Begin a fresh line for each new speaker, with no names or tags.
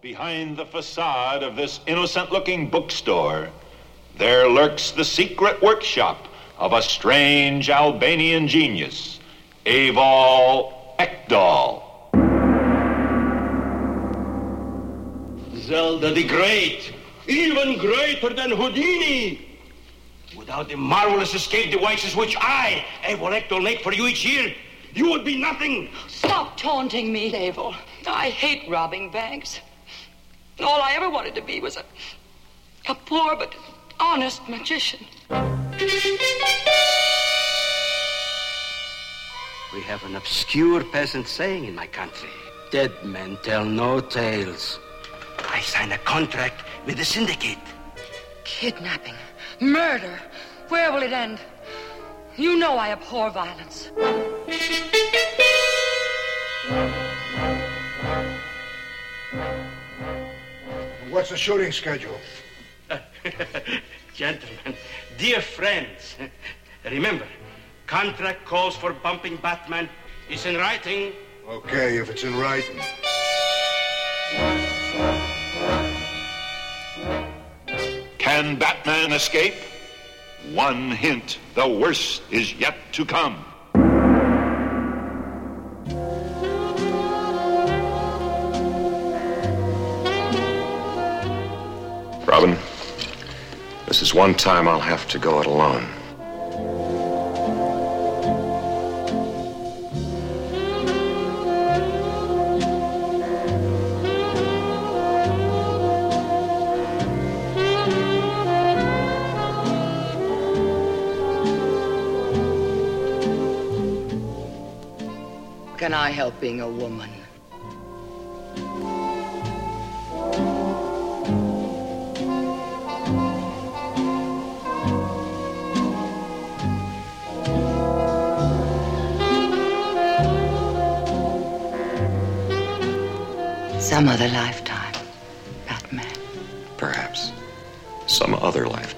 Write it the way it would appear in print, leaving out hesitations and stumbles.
Behind the facade of this innocent-looking bookstore, there lurks the secret workshop of a strange Albanian genius, Eval Ekdal.
Zelda the Great, even greater than Houdini. Without the marvelous escape devices which I, Eval Ekdal, make for you each year, you would be nothing.
Stop taunting me, Eval. I hate robbing banks. All I ever wanted to be was a poor but honest magician.
We have an obscure peasant saying in my country, dead men tell no tales. I sign a contract with the syndicate.
Kidnapping, murder. Where will it end? You know I abhor violence.
What's the shooting schedule?
Gentlemen, dear friends, remember, contract calls for bumping Batman is in writing.
Okay, if it's in writing.
Can Batman escape? One hint, the worst is yet to come.
Robin, this is one time I'll have to go it alone.
Can I help being a woman? Some other lifetime, Batman.
Perhaps. Some other lifetime.